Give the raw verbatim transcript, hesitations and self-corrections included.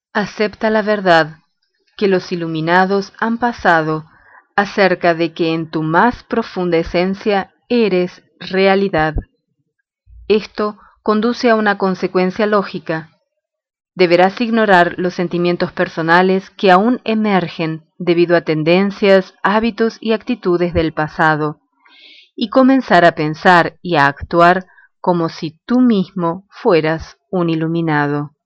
Acepta la verdad que los iluminados han pasado acerca de que en tu más profunda esencia eres realidad. Esto conduce a una consecuencia lógica. Deberás ignorar los sentimientos personales que aún emergen debido a tendencias, hábitos y actitudes del pasado, y comenzar a pensar y a actuar como si tú mismo fueras un iluminado.